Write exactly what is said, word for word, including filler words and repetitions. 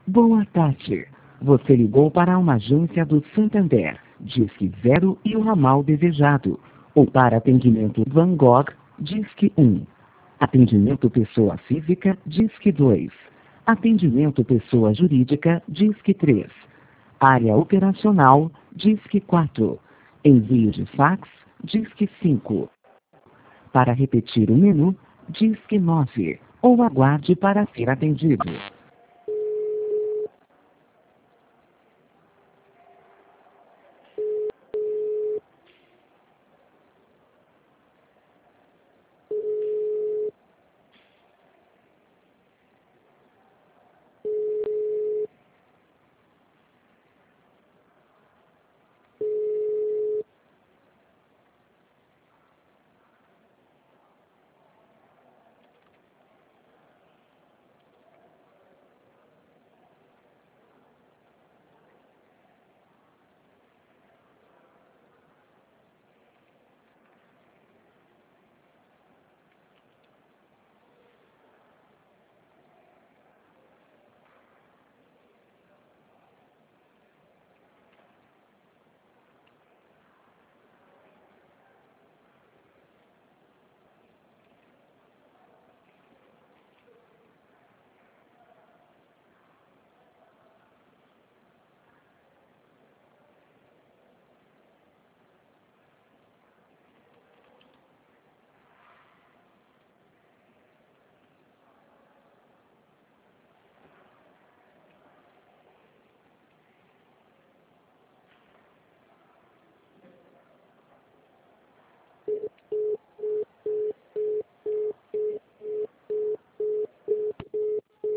Boa tarde. Você ligou para uma agência do Santander, Disque zero e o ramal desejado. Ou para atendimento Van Gogh, Disque um. Atendimento pessoa física, Disque dois. Atendimento pessoa jurídica, Disque três. Área operacional, Disque quatro. Envio de fax, Disque cinco. Para repetir o menu, Disque nove. Ou aguarde para ser atendido.